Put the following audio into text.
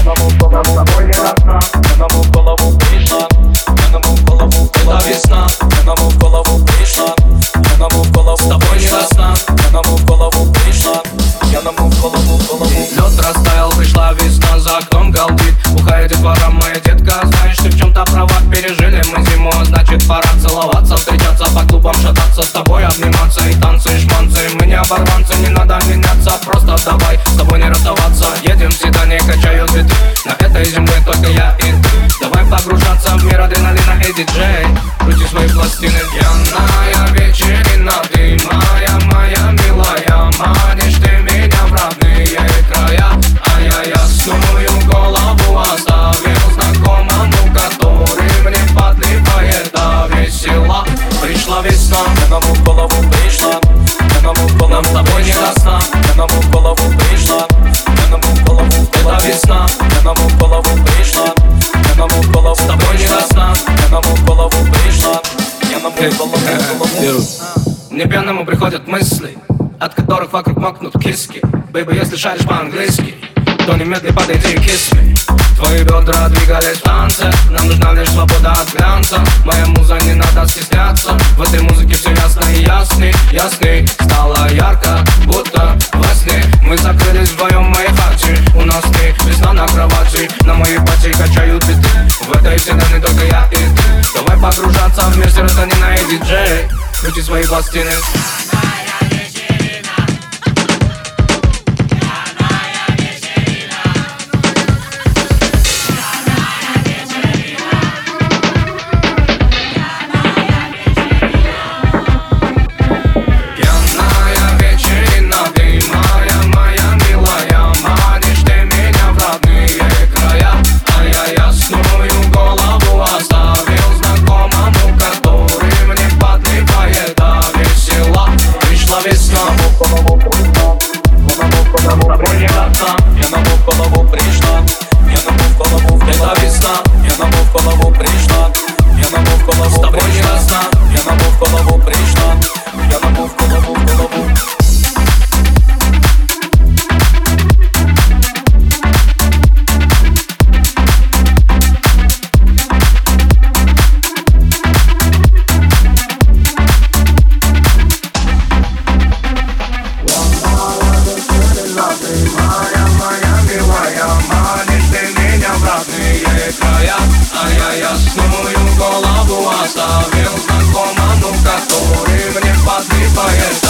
Лед растаял, пришла весна, за окном галдит. Бухает детвора, моя детка, знаешь, ты в чем-то права. Пережили мы зиму, значит пора целоваться, встречаться по клубам, шататься, с тобой обниматься и танцы, и шманцы. Мы не оборванцы, не надо меняться, просто давай с тобой не расставаться. Едем в седане, качаю цветы, на этой земле только я и ты. Давай погружаться в мир адреналина и диджей, крути свои пластины. Пьяная вечерина, ты моя милая, манишь ты меня в родные края. А я ясную голову оставил знакомому, который мне подливает до весела. Пришла весна, Она в голову пришла, она в голову нам с тобой не до сна. Она в голову пришла, она в голову Это весна, Она в голову пришла, она в голову с тобой не до сна. Она в голову пришла, она в голову. Мне пьяному приходят мысли, от которых вокруг мокнут киски. Бэйби, если шаришь по-английски, то немедленно подойди и kiss me. Твои бедра двигались в танце, нам нужна лишь свобода от глянца. Моя муза, не надо стесняться, в этой музыке все ясно и ясней. Стало ярко, будто во сне. Мы закрылись вдвоем в моей хате, у нас ты, весна на кровати. На моей пати качают цветы, в этой вселенной только я и ты. Давай погружаться в мир серотонина и диджей, крути свои пластины. Я на в голову пришла, я на в голову Это весна, я на в голову пришла, я на в голову с тобой не до сна. я на в голову пришла, я на в голову. А я ясную голову оставил знакомому, который мне подливает